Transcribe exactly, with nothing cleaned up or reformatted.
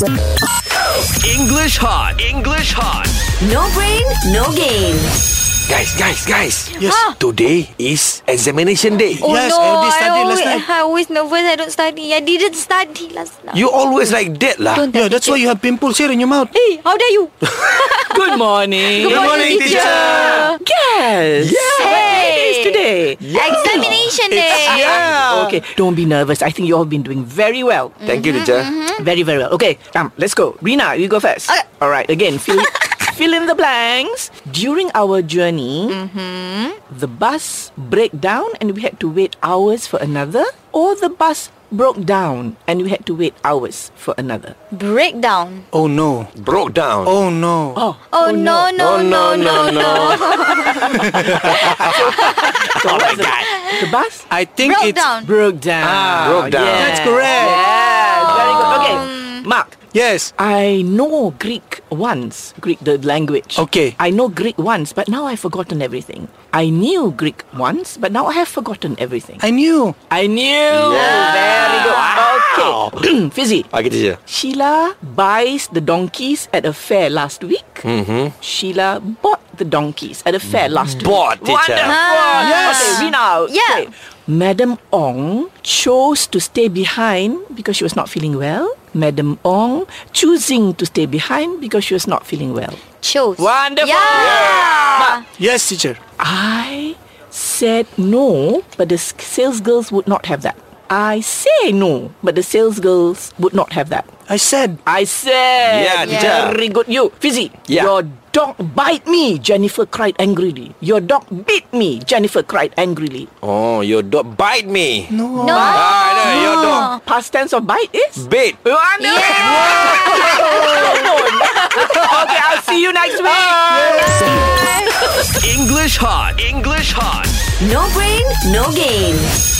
English hot. English hot. No brain, no game. Guys, guys, guys. Yes. Huh? Today is examination day. Oh Yes, no, I already I studied always, last night. I always nervous. I don't study. I didn't study last night. You always like that lah. Don't Yeah, tell that's teacher. why you have pimples here in your mouth. Hey, how dare you? Good morning. Good morning, teacher. Yes. Yeah. What day is today? Examination day. Yeah. Okay, don't be nervous. I think you all been doing very well. Thank you, teacher. Very, very well. Okay, come, let's go. Rina, you go first. Okay. All right, again, fill, fill in the blanks. During our journey, the bus break down and we had to wait hours for another, or the bus broke down and we had to wait hours for another. Breakdown. Oh no. Broke down. Oh no. Oh, Oh, no, no, no, no, no. oh my God. The bus I think Broke it's down. broke down. Ah, broke down. Yes. That's correct. Yes, very good. Okay, Mark. Yes. I know Greek once, Greek the language. Okay. I know Greek once, but now I've forgotten everything. I knew Greek once, but now I have forgotten everything. I knew. I knew. Very good. Okay. Fizzy. Okay, teacher. Sheila buys the donkeys at a fair last week. Mm-hmm. Sheila bought the donkeys at a fair last Bought, week. teacher. Wonderful. Yes. Okay, Rina. Yeah. Okay. Madam Ong chose to stay behind because she was not feeling well. Madam Ong choosing to stay behind because she was not feeling well. Chose. Wonderful. Yeah. Yes, teacher. I said no, but the s- sales girls would not have that. I say no, but the sales girls would not have that. I said. I said. Yeah, teacher. Very good. You, Fizzy. Yeah. Your dog bite me, Jennifer cried angrily. Your dog beat me, Jennifer cried angrily. Oh, your dog bite me. No. No. Ah, no, your dog Past tense of bite is? bit. Wonderful. Okay, I'll see you next week. English hot. English hot. No brain, no game.